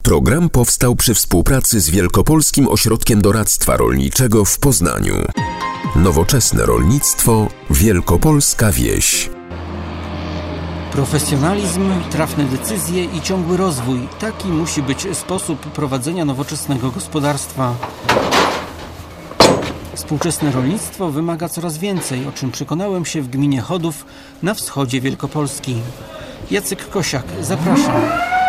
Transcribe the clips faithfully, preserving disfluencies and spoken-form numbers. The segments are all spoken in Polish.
Program powstał przy współpracy z Wielkopolskim Ośrodkiem Doradztwa Rolniczego w Poznaniu. Nowoczesne rolnictwo, wielkopolska wieś. Profesjonalizm, trafne decyzje i ciągły rozwój. Taki musi być sposób prowadzenia nowoczesnego gospodarstwa. Współczesne rolnictwo wymaga coraz więcej, o czym przekonałem się w gminie Chodów na wschodzie Wielkopolski. Jacek Kosiak, zapraszam.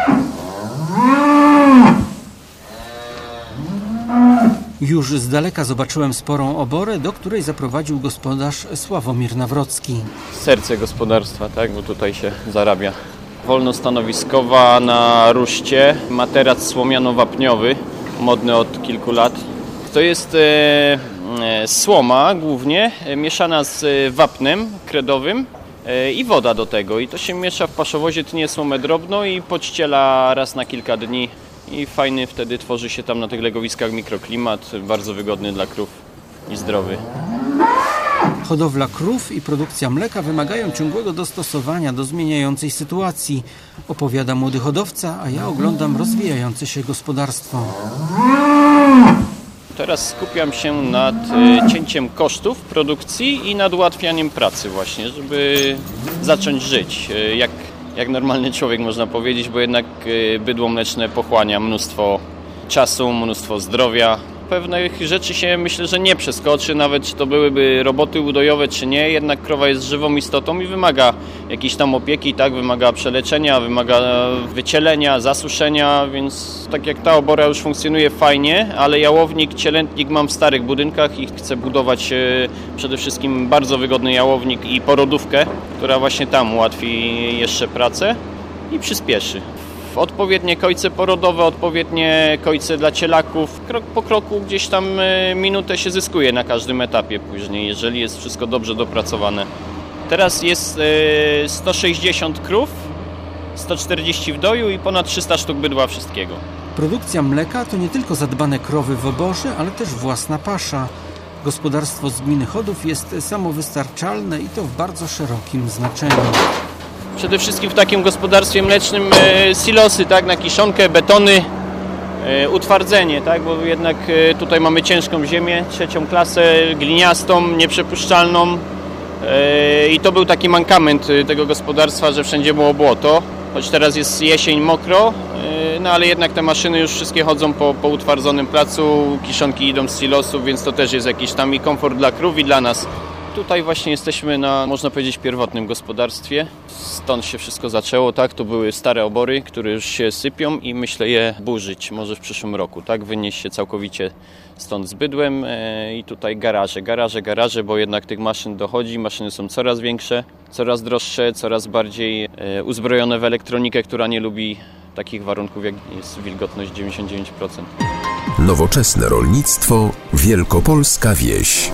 Już z daleka zobaczyłem sporą oborę, do której zaprowadził gospodarz Sławomir Nawrocki. Serce gospodarstwa, tak, bo tutaj się zarabia. Wolnostanowiskowa na ruszcie, materac słomiano-wapniowy, modny od kilku lat. To jest e, e, słoma głównie, e, mieszana z wapnem kredowym e, i woda do tego. I to się miesza w paszowozie, tnie słomę drobno i podściela raz na kilka dni. I fajny wtedy tworzy się tam na tych legowiskach mikroklimat, bardzo wygodny dla krów i zdrowy. Hodowla krów i produkcja mleka wymagają ciągłego dostosowania do zmieniającej sytuacji, opowiada młody hodowca, a ja oglądam rozwijające się gospodarstwo. Teraz skupiam się nad cięciem kosztów produkcji i nad ułatwianiem pracy właśnie, żeby zacząć żyć jak Jak normalny człowiek, można powiedzieć, bo jednak bydło mleczne pochłania mnóstwo czasu, mnóstwo zdrowia. Pewnych rzeczy się myślę, że nie przeskoczy, nawet czy to byłyby roboty udojowe, czy nie. Jednak krowa jest żywą istotą i wymaga jakiejś tam opieki, tak, wymaga przeleczenia, wymaga wycielenia, zasuszenia, więc tak jak ta obora już funkcjonuje fajnie, ale jałownik, cielętnik mam w starych budynkach i chcę budować przede wszystkim bardzo wygodny jałownik i porodówkę, która właśnie tam ułatwi jeszcze pracę i przyspieszy. Odpowiednie kojce porodowe, odpowiednie kojce dla cielaków. Krok po kroku gdzieś tam minutę się zyskuje na każdym etapie później, jeżeli jest wszystko dobrze dopracowane. Teraz jest sto sześćdziesiąt krów, sto czterdzieści w doju i ponad trzysta sztuk bydła wszystkiego. Produkcja mleka to nie tylko zadbane krowy w oborze, ale też własna pasza. Gospodarstwo z gminy Chodów jest samowystarczalne i to w bardzo szerokim znaczeniu. Przede wszystkim w takim gospodarstwie mlecznym e, silosy, tak, na kiszonkę, betony, e, utwardzenie, tak, bo jednak e, tutaj mamy ciężką ziemię, trzecią klasę, gliniastą, nieprzepuszczalną e, i to był taki mankament tego gospodarstwa, że wszędzie było błoto, choć teraz jest jesień, mokro, e, no ale jednak te maszyny już wszystkie chodzą po, po utwardzonym placu, kiszonki idą z silosów, więc to też jest jakiś tam i komfort dla krów i dla nas. Tutaj właśnie jesteśmy na, można powiedzieć, pierwotnym gospodarstwie. Stąd się wszystko zaczęło, tak? To były stare obory, które już się sypią i myślę je burzyć może w przyszłym roku, tak? Wynieść się całkowicie stąd z bydłem e, i tutaj garaże, garaże, garaże, bo jednak tych maszyn dochodzi, maszyny są coraz większe, coraz droższe, coraz bardziej e, uzbrojone w elektronikę, która nie lubi takich warunków, jak jest wilgotność dziewięćdziesiąt dziewięć procent. Nowoczesne rolnictwo, wielkopolska wieś.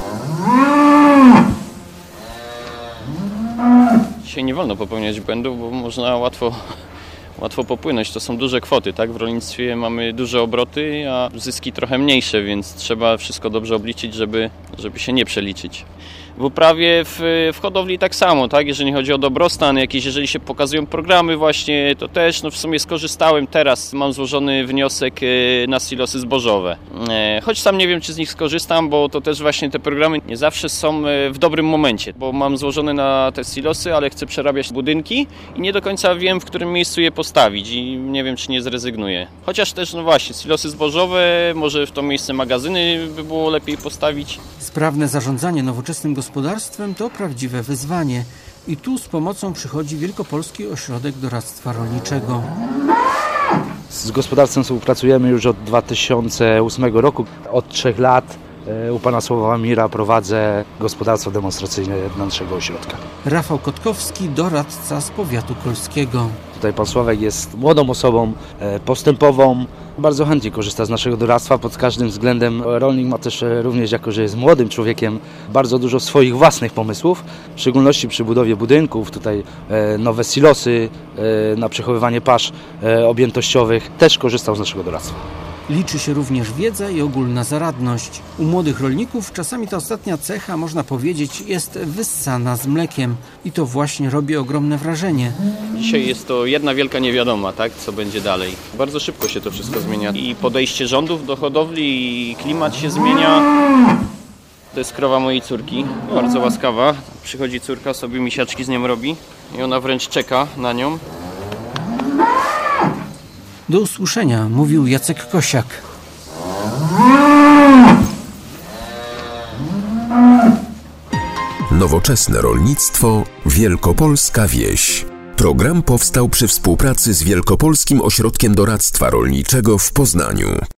Dzisiaj nie wolno popełniać błędów, bo można łatwo, łatwo popłynąć. To są duże kwoty, tak? W rolnictwie mamy duże obroty, a zyski trochę mniejsze, więc trzeba wszystko dobrze obliczyć, żeby, żeby się nie przeliczyć. W uprawie, w, w hodowli tak samo, tak? Jeżeli chodzi o dobrostan, jakieś, jeżeli się pokazują programy właśnie, to też no w sumie skorzystałem teraz, mam złożony wniosek na silosy zbożowe. Choć sam nie wiem, czy z nich skorzystam, bo to też właśnie te programy nie zawsze są w dobrym momencie, bo mam złożone na te silosy, ale chcę przerabiać budynki i nie do końca wiem, w którym miejscu je postawić i nie wiem, czy nie zrezygnuję. Chociaż też, no właśnie, silosy zbożowe, może w to miejsce magazyny by było lepiej postawić. Sprawne zarządzanie nowoczesnym gospodarstwem to prawdziwe wyzwanie i tu z pomocą przychodzi Wielkopolski Ośrodek Doradztwa Rolniczego. Z gospodarstwem współpracujemy już od dwa tysiące ósmego roku. Od trzech lat u pana Sławomira prowadzę gospodarstwo demonstracyjne naszego ośrodka. Rafał Kotkowski, doradca z powiatu kolskiego. Tutaj pan Sławek jest młodą osobą, postępową. Bardzo chętnie korzysta z naszego doradztwa pod każdym względem. Rolnik ma też również, jako że jest młodym człowiekiem, bardzo dużo swoich własnych pomysłów, w szczególności przy budowie budynków, tutaj nowe silosy na przechowywanie pasz objętościowych, też korzystał z naszego doradztwa. Liczy się również wiedza i ogólna zaradność. U młodych rolników czasami ta ostatnia cecha, można powiedzieć, jest wyssana z mlekiem i to właśnie robi ogromne wrażenie. Dzisiaj jest to jedna wielka niewiadoma, tak, co będzie dalej. Bardzo szybko się to wszystko zmienia i podejście rządów do hodowli, i klimat się zmienia. To jest krowa mojej córki, bardzo łaskawa. Przychodzi córka, sobie misiaczki z nią robi i ona wręcz czeka na nią. Do usłyszenia, mówił Jacek Kosiak. Nowoczesne rolnictwo, wielkopolska wieś. Program powstał przy współpracy z Wielkopolskim Ośrodkiem Doradztwa Rolniczego w Poznaniu.